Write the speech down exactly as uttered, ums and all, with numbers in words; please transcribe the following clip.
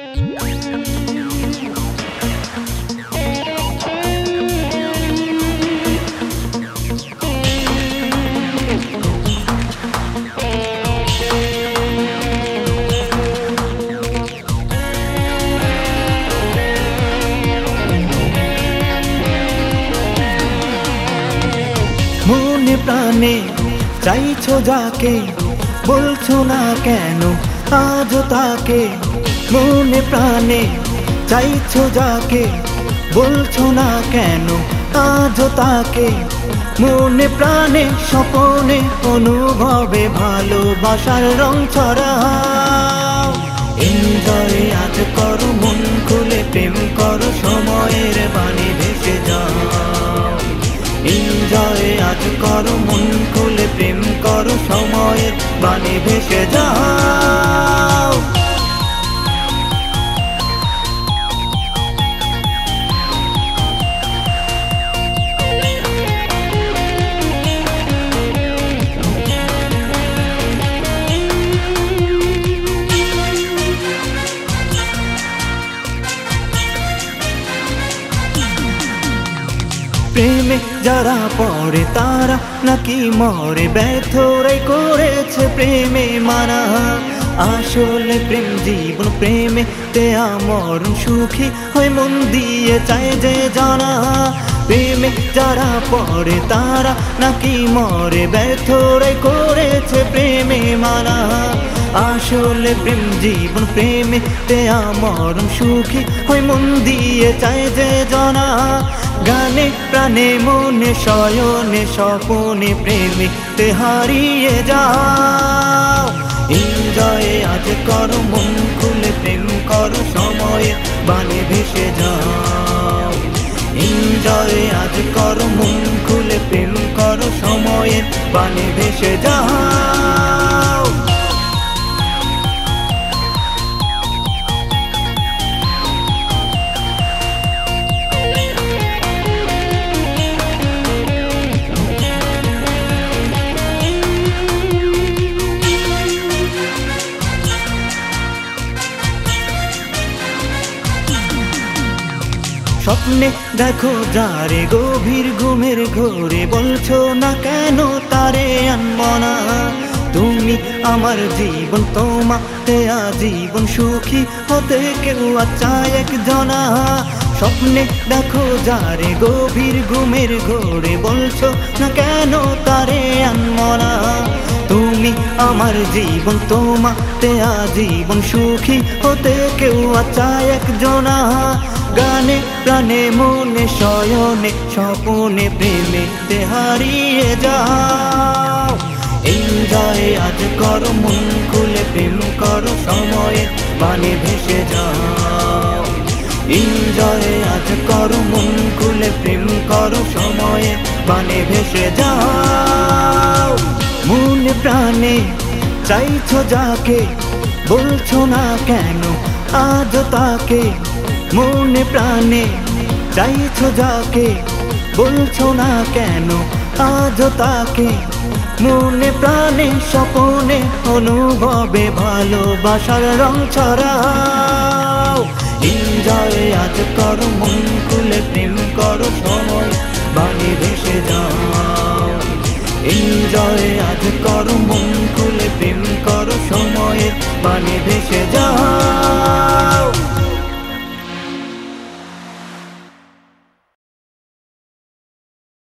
মনে প্রাণে চাইছো যাকে, বলছো না কেন আজও তাকে। মনে প্রাণে চাইছো যাকে, বলছো না কেন আজও তাকে। মনে প্রাণে স্বপনে অনুভবে ভালোবাসার রং ছড়াও। এনজয় আজ করো, মন খুলে প্রেম করো, সময়ের বাণী ভেসে যাও। এনজয় আজ করো, মন খুলে প্রেম করো, সময়ের বাণী ভেসে যাও। প্রেমে যারা পড়ে তারা নাকি মরে, ব্যর্থরাই করেছে প্রেমে মানা। আসলে প্রেম জীবন, প্রেমে তে আমর সুখী হয় মন দিয়ে চায় যে জানা। প্রেমে যারা পড়ে তারা নাকি মরে, ব্যর্থরাই করেছে প্রেমে মানা। আসলে প্রেম জীবন, প্রেমে তে আমর সুখী হয় মন দিয়ে চায় যে জানা। গানে প্রাণে মনে শয়নে স্বপনে প্রেমে তে হারিয়ে যাও। এনজয় আজ করো, মন খুলে প্রেম করো, সময়ে বাণী ভেসে যাও। এনজয় আজ করো, মন খুলে প্রেম করো, সময়ে বাণী ভেসে যাও। স্বপ্নে দেখো যারে, গভীর ঘুমের ঘোরে, বলছো না কেন তারে আনবো না। তুমি আমার জীবন, তোমাতে আজীবন সুখী হতে কেউ চায় একজনা। স্বপ্নে দেখো যারে, গভীর ঘুমের ঘোরে, বলছো না কেন তারে আনবো না। তুমি আমার জীবন, তোমাতে আজীবন সুখী হতে কেউ চায় একজনা। গানে প্রাণে মনে শয়নে স্বপনে প্রেমে তে হারিয়ে যাও। এনজয় আজ করো, মন খুলে প্রেম করো, সময়ে বাণী ভেসে যাও। এনজয় আজ করো, মন খুলে প্রেম করো, সময়ে বাণী ভেসে যাও। মনে প্রাণে চাইছো যাকে, বলছো না কেন আজও তাকে। মনে প্রাণে চাইছো যাকে, বলছো না কেন আজও তাকে। মনে প্রাণে স্বপনে অনুভবে ভালোবাসার রং ছড়াও। এনজয় আজ করো, মন খুলে প্রেম করো, সময় বাণী ভেসে যাও। এনজয় আজ করো, মন খুলে প্রেম করো, সময়ের বাণী ভেসে যাও।